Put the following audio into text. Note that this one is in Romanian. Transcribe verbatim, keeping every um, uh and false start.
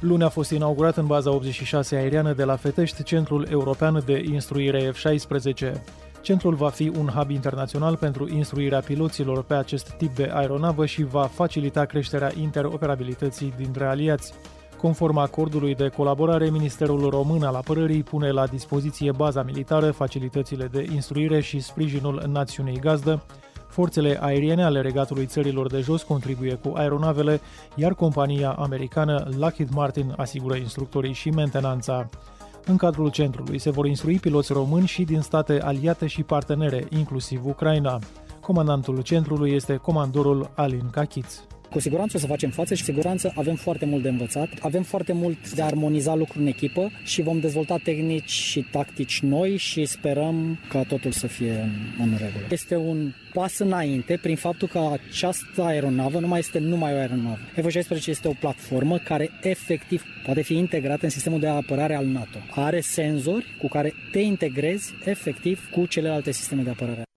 Luni a fost inaugurat în baza optzeci și șase aeriană de la Fetești Centrul European de Instruire F șaisprezece. Centrul va fi un hub internațional pentru instruirea piloților pe acest tip de aeronavă și va facilita creșterea interoperabilității dintre aliați. Conform acordului de colaborare, Ministerul Român al Apărării pune la dispoziție baza militară, facilitățile de instruire și sprijinul națiunii gazdă. Forțele aeriene ale Regatului Țărilor de Jos contribuie cu aeronavele, iar compania americană Lockheed Martin asigură instructorii și mentenanța. În cadrul centrului se vor instrui piloți români și din state aliate și partenere, inclusiv Ucraina. Comandantul centrului este comandorul Alin Cachiț. Cu siguranță o să facem față și siguranță avem foarte mult de învățat, avem foarte mult de a armoniza lucruri în echipă și vom dezvolta tehnici și tactici noi și sperăm ca totul să fie în regulă. Este un pas înainte prin faptul că această aeronavă nu mai este numai o aeronavă. F șaisprezece este o platformă care efectiv poate fi integrată în sistemul de apărare al NATO. Are senzori cu care te integrezi efectiv cu celelalte sisteme de apărare.